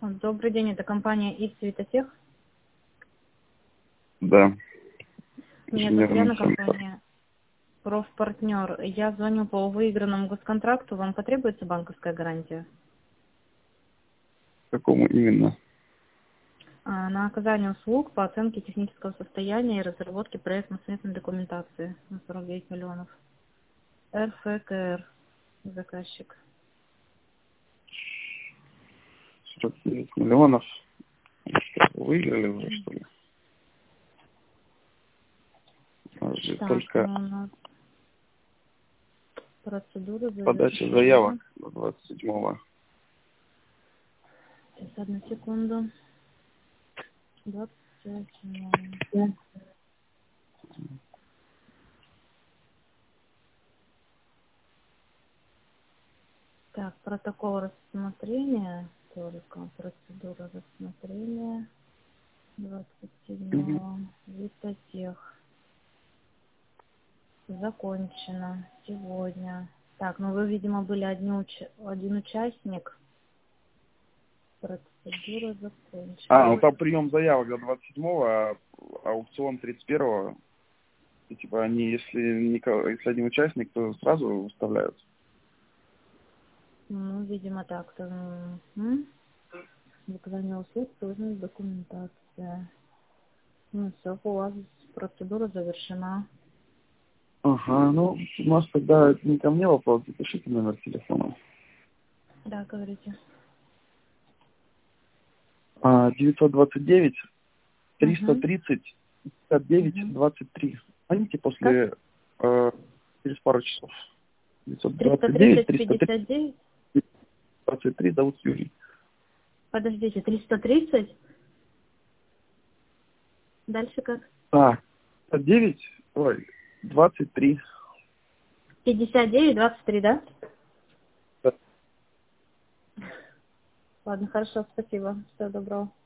Добрый день, это компания Ипсвитотех. Да. Меня Татьяна, компания Профпартнер. Я звоню по выигранному госконтракту. Вам потребуется банковская гарантия? Какому именно? На оказание услуг по оценке технического состояния и разработке проектно-сметной документации на 49 миллионов. РФКР, заказчик. 49 миллионов. Выиграли уже, что ли? Так, Только у нас процедура подача завершена. заявок до 27-го. Сейчас, одну секунду. 27. Так, протокол рассмотрения, только процедура рассмотрения 27-го, Витотех, закончено сегодня. Так, ну вы, видимо, были один участник, процедура закончена. Ну там прием заявок до 27-го, а аукцион 31-го. И, типа они, если один участник, то сразу выставляют. Ну, видимо, так-то. Заказание услуг, сложная документация. Ну, все, у вас процедура завершена. Ага, ну, у нас тогда это не ко мне вопрос, запишите номер телефона. Да, говорите. 929 Угу. 330 59 Угу. 23. Звоните Как? через пару часов. 929 330, 330 59? 23, зовут Юрий. Подождите, 330? Дальше как? 9, 23. 59, 23, да? Да. Ладно, хорошо, спасибо. Всего доброго.